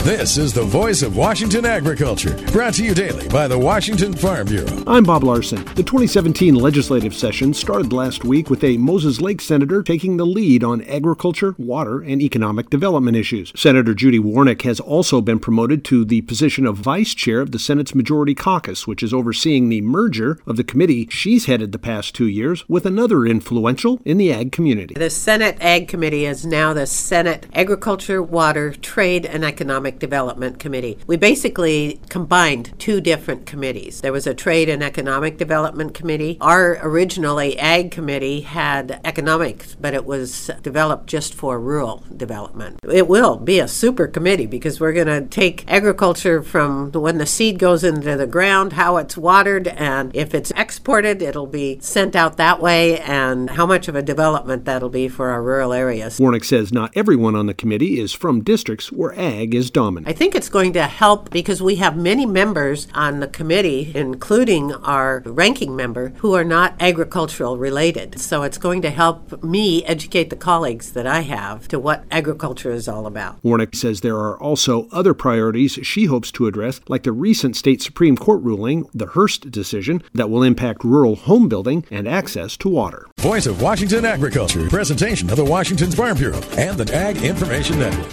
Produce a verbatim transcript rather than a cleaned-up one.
This is the Voice of Washington Agriculture, brought to you daily by the Washington Farm Bureau. I'm Bob Larson. The twenty seventeen legislative session started last week with a Moses Lake senator taking the lead on agriculture, water, and economic development issues. Senator Judy Warnick has also been promoted to the position of vice chair of the Senate's Majority Caucus, which is overseeing the merger of the committee she's headed the past two years with another influential in the ag community. The Senate Ag Committee is now the Senate Agriculture, Water, Trade, and Economic Development Committee. We basically combined two different committees. There was a Trade and Economic Development Committee. Our originally Ag Committee had economics, but it was developed just for rural development. It will be a super committee because we're going to take agriculture from when the seed goes into the ground, how it's watered, and if it's exported, it'll be sent out that way, and how much of a development that'll be for our rural areas. Warnick says not everyone on the committee is from districts where ag is dominant. I think it's going to help because we have many members on the committee, including our ranking member, who are not agricultural related. So it's going to help me educate the colleagues that I have to what agriculture is all about. Warnick says there are also other priorities she hopes to address, like the recent state Supreme Court ruling, the Hearst decision, that will impact rural home building and access to water. Voice of Washington Agriculture, presentation of the Washington Farm Bureau and the Ag Information Network.